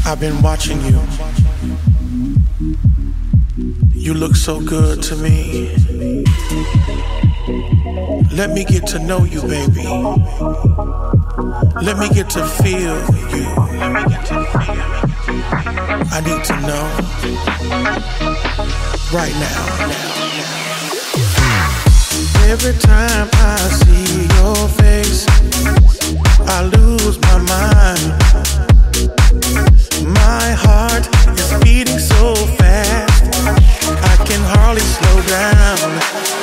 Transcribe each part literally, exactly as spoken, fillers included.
I've been watching you. You look so good to me. Let me get to know you, baby. Let me get to feel you. Let me get to feel. I need to know right now. Every time I see your face, I lose my mind. My heart is beating so fast, I can hardly slow down.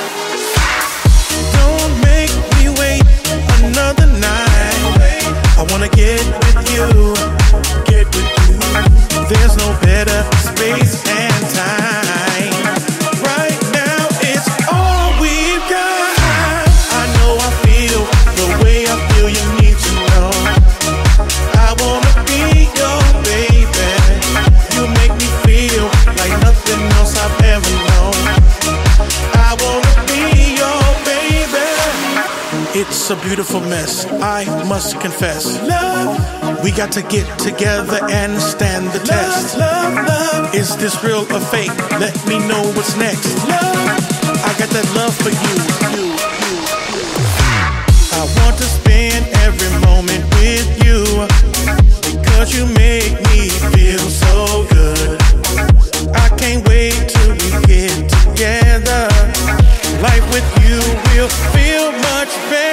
Don't make me wait another night. I wanna get with you, get with you. There's no better space and time. Right now it's all we've got. I know I feel the way I feel, you need to know. I wanna be your baby. You make me feel like nothing else I've ever known. I wanna be your baby. It's a beautiful mess, I must confess. Love, we got to get together and stand the test. Love, love, love. Is this real or fake? Let me know what's next. Love, I got that love for you. you, you, you. I want to spend every moment with you, because you make me feel so good. I can't wait till we get together. Life with you will feel much better.